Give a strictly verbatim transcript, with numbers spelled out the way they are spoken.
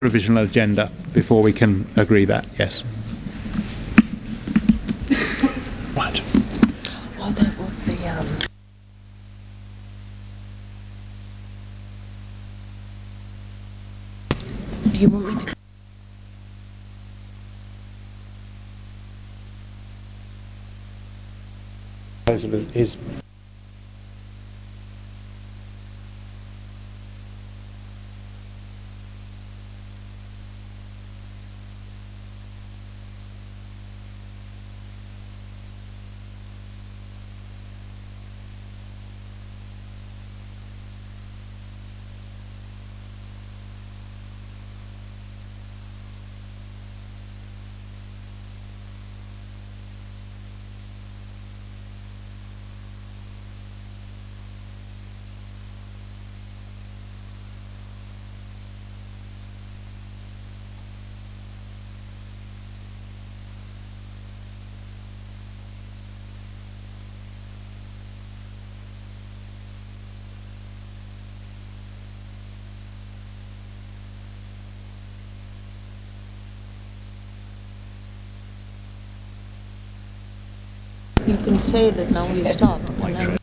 provisional agenda before we can agree that, yes. Right. Oh, that was the, um... Do you want me to... Is You can say that now we stop.